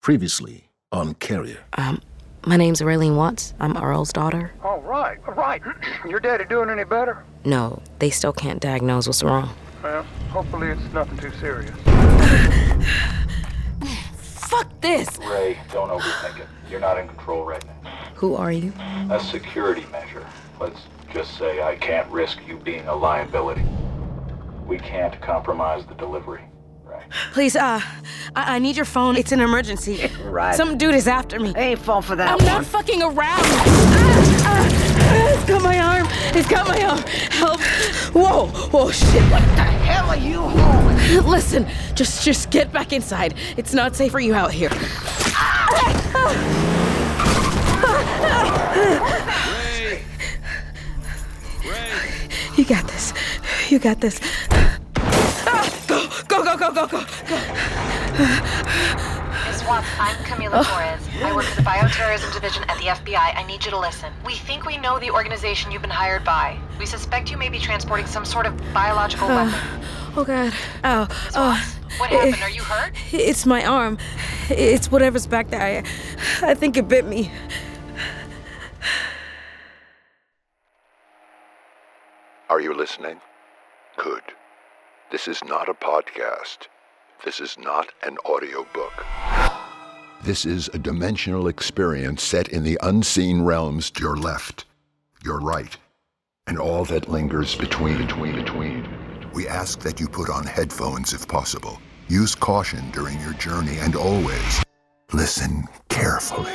Previously on Carrier. My name's Raylene Watts. I'm Earl's daughter. All right. Your daddy doing any better? No, they still can't diagnose what's wrong. Well, hopefully it's nothing too serious. Fuck this! Ray, don't overthink it. You're not in control right now. Who are you? A security measure. Let's just say I can't risk you being a liability. We can't compromise the delivery, right? Please, I need your phone. It's an emergency. Right. Some dude is after me. I ain't falling for that I'm one. not fucking around. It's got my arm. It's got my arm. Help. Whoa, shit. What the hell are you holding? Listen, just get back inside. It's not safe for you out here. Ray! You got this. You got this. Go. Ms. Watts, I'm Camila Torres. I work for the Bioterrorism Division at the FBI. I need you to listen. We think we know the organization you've been hired by. We suspect you may be transporting some sort of biological weapon. Oh, God. Ms. Watts, what happened? Are you hurt? It's my arm. It's whatever's back there. I think it bit me. Are you listening? Good. This is not a podcast. This is not an audiobook. This is a dimensional experience set in the unseen realms to your left, your right, and all that lingers between. We ask that you put on headphones if possible. Use caution during your journey and always listen carefully.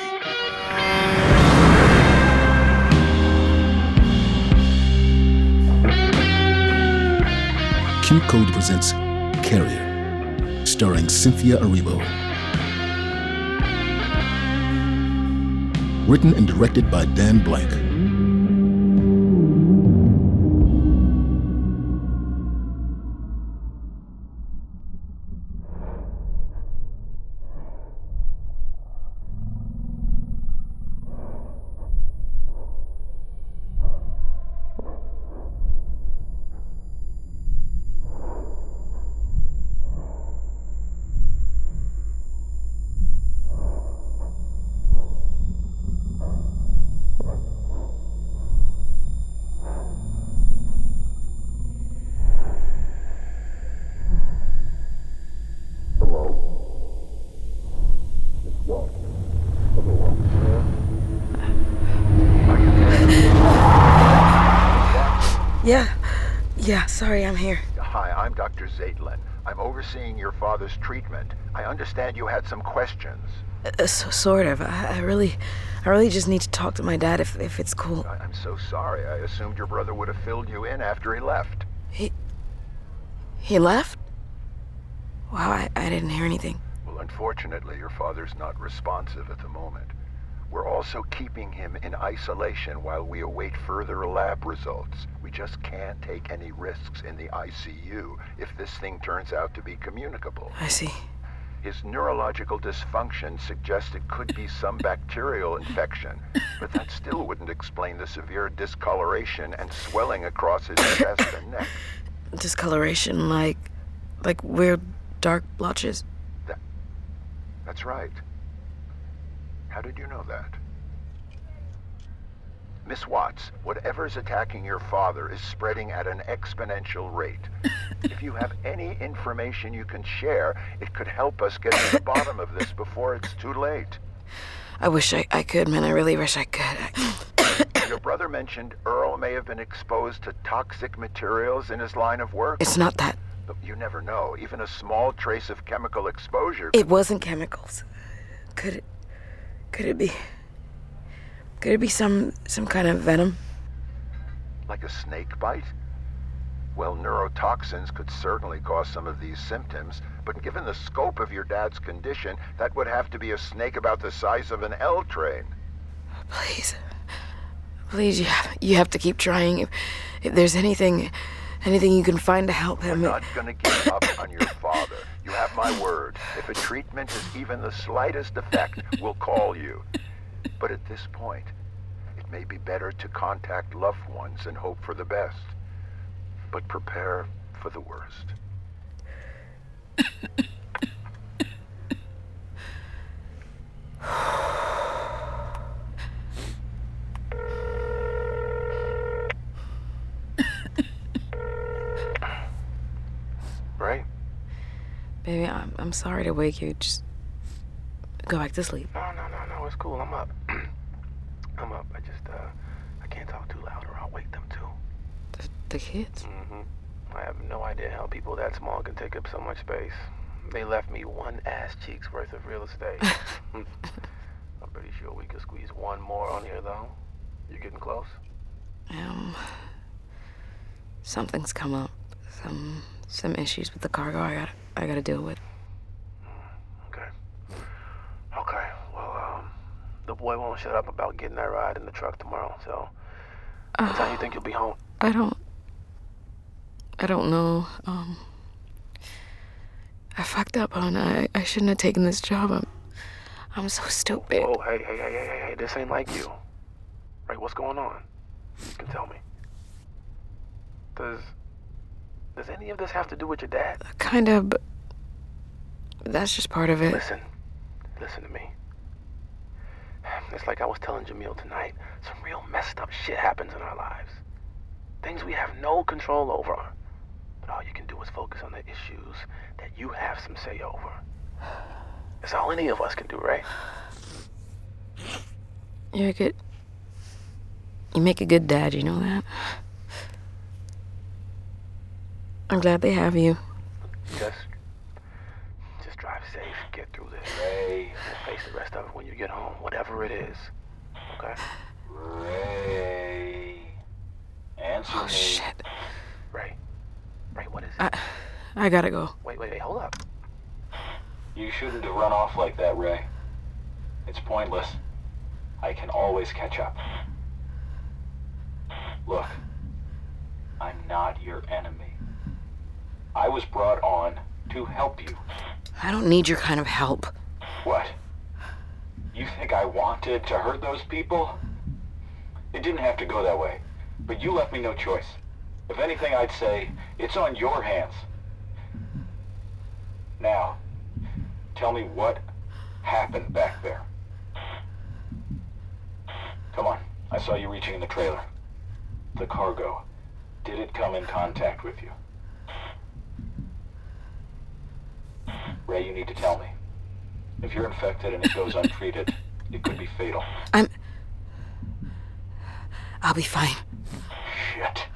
Q Code presents Carrier, starring Cynthia Erivo. Written and directed by Dan Blank. Yeah, sorry, I'm here. Hi, I'm Dr. Zaitlin. I'm overseeing your father's treatment. I understand you had some questions. Sort of. I really just need to talk to my dad if it's cool. I'm so sorry. I assumed your brother would have filled you in after he left. He left? Wow, I didn't hear anything. Well, unfortunately, your father's not responsive at the moment. We're also keeping him in isolation while we await further lab results. We just can't take any risks in the ICU if this thing turns out to be communicable. I see. His neurological dysfunction suggests it could be some bacterial infection, but that still wouldn't explain the severe discoloration and swelling across his chest and neck. Discoloration, like weird dark blotches? That's right. How did you know that? Miss Watts, whatever's attacking your father is spreading at an exponential rate. If you have any information you can share, it could help us get to the bottom of this before it's too late. I wish I could, man. I really wish I could. Your brother mentioned Earl may have been exposed to toxic materials in his line of work. It's not that. But you never know. Even a small trace of chemical exposure... It wasn't chemicals. Could it be? Could it be some kind of venom? Like a snake bite? Well, neurotoxins could certainly cause some of these symptoms, but given the scope of your dad's condition, that would have to be a snake about the size of an L train. Please, you have to keep trying. If there's anything you can find to help him. We're not gonna give up on your father. You have my word. If a treatment has even the slightest effect, we'll call you. But at this point, it may be better to contact loved ones and hope for the best. But prepare for the worst. Baby, I'm sorry to wake you. Just go back to sleep. No, it's cool. I'm up. I'm up. I can't talk too loud or I'll wake them too. The kids? I have no idea how people that small can take up so much space. They left me one ass cheek's worth of real estate. I'm pretty sure we could squeeze one more on here, though. You getting close? Something's come up. Some issues with the cargo I gotta deal with. Okay. Well, the boy won't shut up about getting that ride in the truck tomorrow, so what time you think you'll be home? I don't know. I fucked up, hon. I shouldn't have taken this job. I'm so stupid. Oh, hey, this ain't like you. Right, what's going on? You can tell me. Does any of this have to do with your dad? Kind of, but that's just part of it. Listen to me. It's like I was telling Jamil tonight. Some real messed up shit happens in our lives. Things we have no control over. But all you can do is focus on the issues that you have some say over. That's all any of us can do, right? You make a good dad, you know that? I'm glad they have you. Just drive safe, get through this. Ray. And face the rest of it when you get home, whatever it is. Okay? Ray. Answer me. Shit. Ray, what is it? I gotta go. Wait, hold up. You shouldn't have run off like that, Ray. It's pointless. I can always catch up. Look, I'm not your enemy. I was brought on to help you. I don't need your kind of help. What? You think I wanted to hurt those people? It didn't have to go that way, but you left me no choice. If anything, I'd say it's on your hands. Now, tell me what happened back there. Come on, I saw you reaching in the trailer. The cargo. Did it come in contact with you? Ray, you need to tell me. If you're infected and it goes untreated, it could be fatal. I'll be fine. Shit.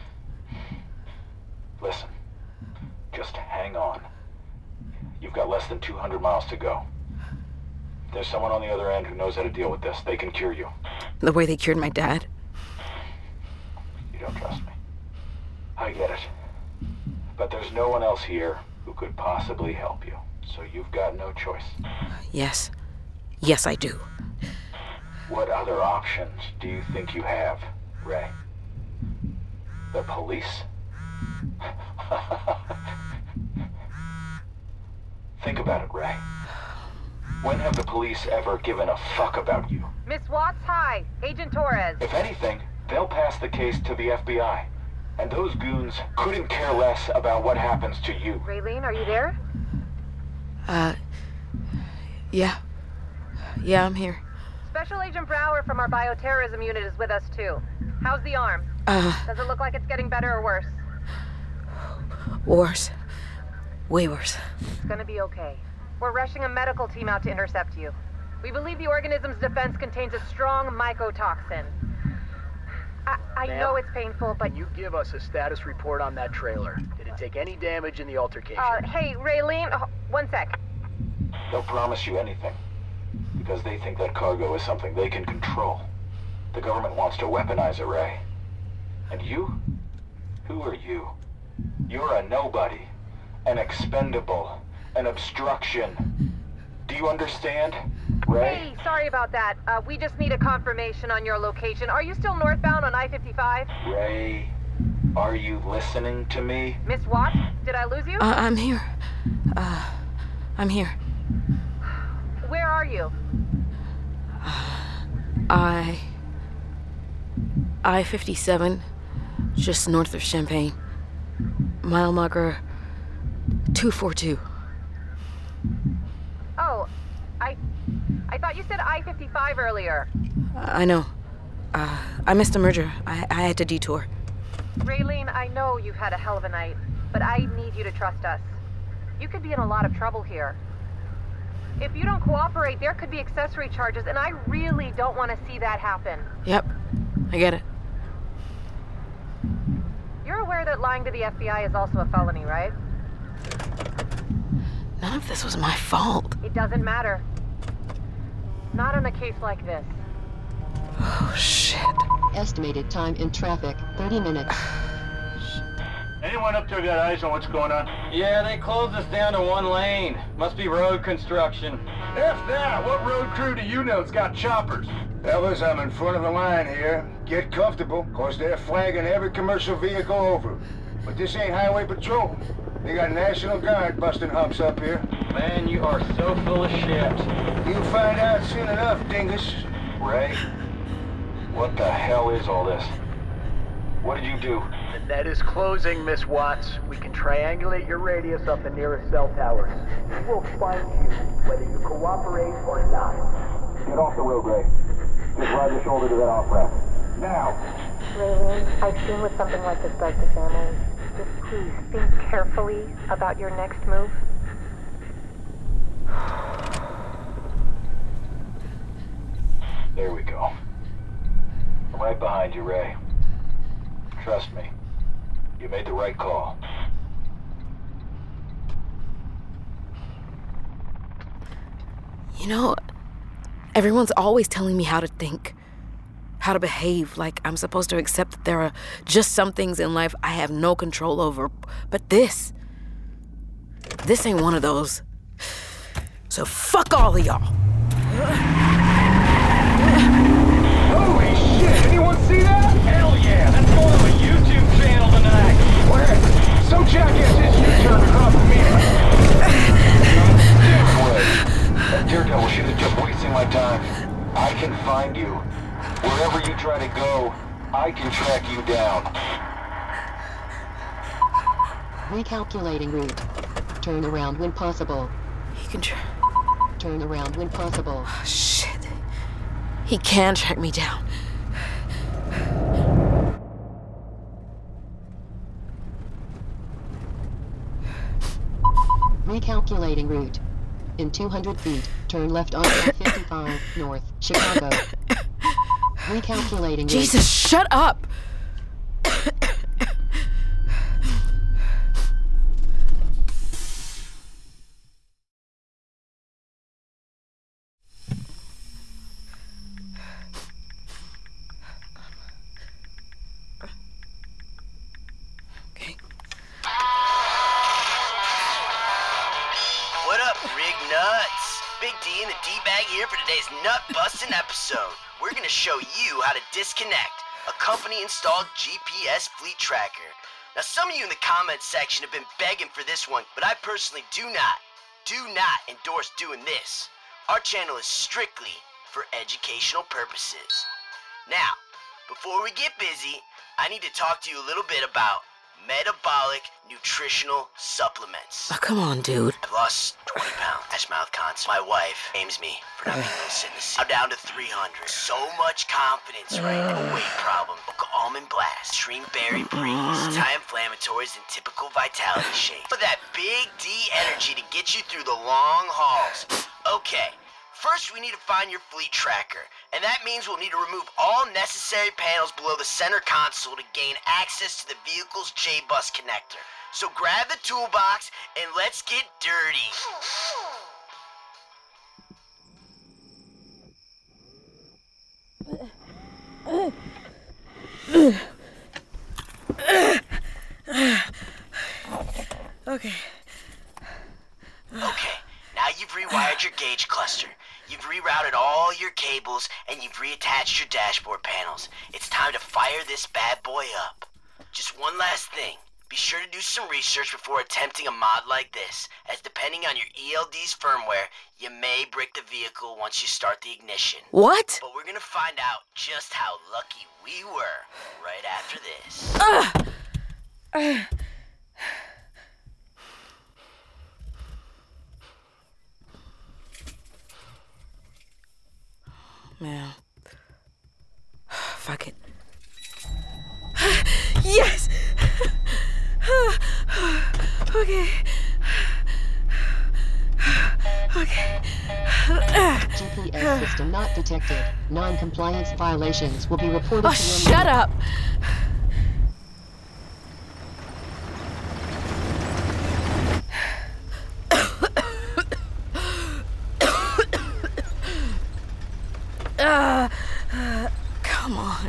Listen, just hang on. You've got less than 200 miles to go. There's someone on the other end who knows how to deal with this. They can cure you. The way they cured my dad? You don't trust me. I get it. But there's no one else here who could possibly help you. So you've got no choice. Yes. Yes, I do. What other options do you think you have, Ray? The police? Think about it, Ray. When have the police ever given a fuck about you? Miss Watts, hi. Agent Torres. If anything, they'll pass the case to the FBI. And those goons couldn't care less about what happens to you. Raylene, are you there? Yeah. Yeah, I'm here. Special Agent Brower from our bioterrorism unit is with us, too. How's the arm? Does it look like it's getting better or worse? Worse. Way worse. It's gonna be okay. We're rushing a medical team out to intercept you. We believe the organism's defense contains a strong mycotoxin. I know it's painful, but... Can you give us a status report on that trailer? Did it take any damage in the altercation? Hey, Raylene, one sec. They'll promise you anything. Because they think that cargo is something they can control. The government wants to weaponize it, Ray. And you? Who are you? You're a nobody. An expendable. An obstruction. Do you understand, Ray? Hey, sorry about that. We just need a confirmation on your location. Are you still northbound on I-55? Ray, are you listening to me? Miss Watts, did I lose you? I'm here. I'm here. Where are you? I-57, just north of Champaign. Mile marker 242. Oh, I thought you said I-55 earlier. I know. I missed a merger. I had to detour. Raylene, I know you've had a hell of a night, but I need you to trust us. You could be in a lot of trouble here. If you don't cooperate, there could be accessory charges, and I really don't want to see that happen. Yep, I get it. You're aware that lying to the FBI is also a felony, right? None of this was my fault. It doesn't matter. Not on a case like this. Oh, shit. Estimated time in traffic, 30 minutes. Anyone up there got eyes on what's going on? Yeah, they closed us down to one lane. Must be road construction. F that! What road crew do you know's got choppers? Fellas, I'm in front of the line here. Get comfortable, cause they're flagging every commercial vehicle over. But this ain't highway patrol. They got National Guard busting humps up here. Man, you are so full of shit. You'll find out soon enough, dingus. Ray, what the hell is all this? What did you do? The net is closing, Miss Watts. We can triangulate your radius of the nearest cell towers. We will find you, whether you cooperate or not. Get off the road, Ray. Just ride your shoulder to that off-ramp. Now! Raylene, I've seen what something like this does to families. Just please think carefully about your next move. There we go. I'm right behind you, Ray. Trust me. You made the right call. You know, everyone's always telling me how to think, how to behave, like I'm supposed to accept that there are just some things in life I have no control over. But this ain't one of those. So fuck all of y'all. Holy shit! Anyone see that? Hell yeah, that's going to a YouTube channel tonight. Where? Some jackass just U-turned across the meter. Damn way. That daredevil should have just wasting my time. I can find you. Wherever you try to go, I can track you down. Recalculating route. Turn around when possible. He can Turn around when possible. Oh, shit. He can track me down. Recalculating route. In 200 feet, turn left on I-55 north, Chicago. Recalculating route. Jesus, shut up! What up, Rig Nuts? Big D and the D-Bag here for today's nut-busting episode. We're gonna show you how to disconnect a company-installed GPS fleet tracker. Now, some of you in the comments section have been begging for this one, but I personally do not endorse doing this. Our channel is strictly for educational purposes. Now, before we get busy, I need to talk to you a little bit about metabolic nutritional supplements. Oh, come on, dude. I've lost 20 pounds. Ash mouth constant. My wife blames me for not being able to sit in the seat. I'm down to 300. So much confidence, right? No weight problem. Almond blast, extreme berry breeze, anti-inflammatories, and typical vitality shake. For that big D energy to get you through the long hauls. Okay. First, we need to find your fleet tracker, and that means we'll need to remove all necessary panels below the center console to gain access to the vehicle's J-Bus connector. So grab the toolbox and let's get dirty. Okay. Okay, now you've rewired your gauge cluster. You've rerouted all your cables, and you've reattached your dashboard panels. It's time to fire this bad boy up. Just one last thing. Be sure to do some research before attempting a mod like this, as depending on your ELD's firmware, you may brick the vehicle once you start the ignition. What? But we're gonna find out just how lucky we were right after this. Man. Fuck it. Yes! Okay. Okay. GPS system not detected. Non-compliance violations will be reported Oh, to your shut up! Come on.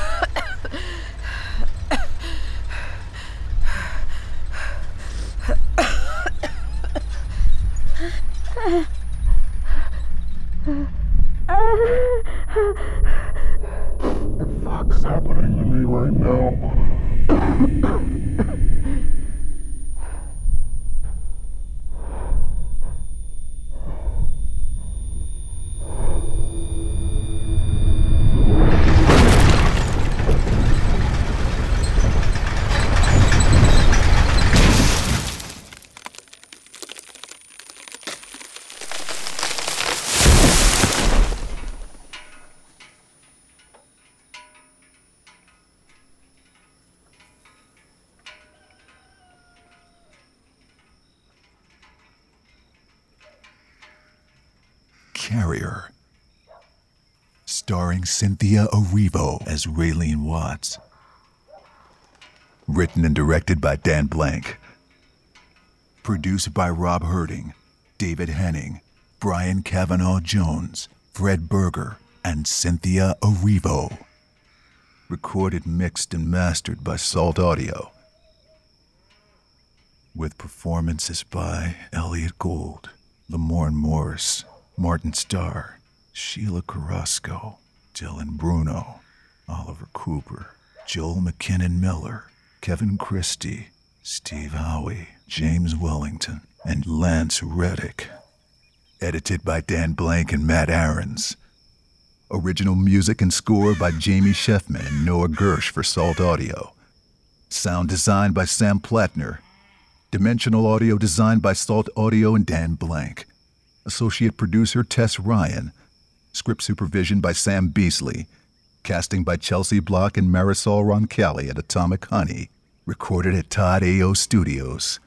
What the fuck's happening to me right now? Carrier, starring Cynthia Erivo as Raylene Watts. Written and directed by Dan Blank. Produced by Rob Herding, David Henning, Brian Cavanaugh Jones, Fred Berger, and Cynthia Erivo. Recorded, mixed, and mastered by Salt Audio. With performances by Elliot Gould, Lamorne Morris, Martin Starr, Sheila Carrasco, Dylan Bruno, Oliver Cooper, Joel McKinnon Miller, Kevin Christie, Steve Howie, James Wellington, and Lance Reddick. Edited by Dan Blank and Matt Aarons. Original music and score by Jamie Sheffman and Noah Gersh for Salt Audio. Sound design by Sam Plattner. Dimensional audio design by Salt Audio and Dan Blank. Associate producer Tess Ryan. Script supervision by Sam Beasley. Casting by Chelsea Block and Marisol Roncalli at Atomic Honey. Recorded at Todd A.O. Studios.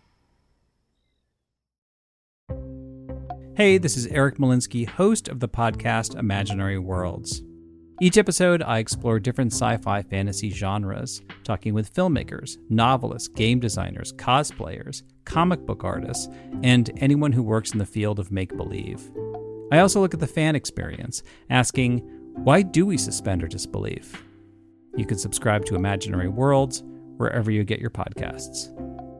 Hey, this is Eric Malinsky, host of the podcast Imaginary Worlds. Each episode, I explore different sci-fi fantasy genres, talking with filmmakers, novelists, game designers, cosplayers, comic book artists, and anyone who works in the field of make-believe. I also look at the fan experience, asking, why do we suspend our disbelief? You can subscribe to Imaginary Worlds wherever you get your podcasts.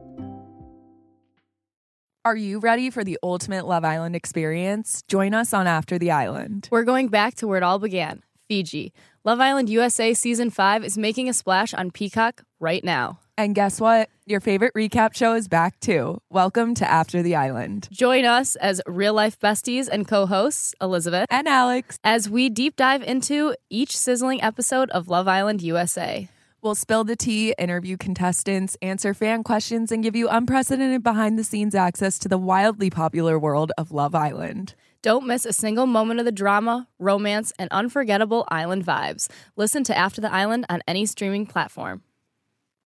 Are you ready for the ultimate Love Island experience? Join us on After the Island. We're going back to where it all began, Fiji. Love Island USA Season 5 is making a splash on Peacock right now. And guess what? Your favorite recap show is back too. Welcome to After the Island. Join us as real-life besties and co-hosts, Elizabeth and Alex, as we deep dive into each sizzling episode of Love Island USA. We'll spill the tea, interview contestants, answer fan questions, and give you unprecedented behind-the-scenes access to the wildly popular world of Love Island. Don't miss a single moment of the drama, romance, and unforgettable island vibes. Listen to After the Island on any streaming platform.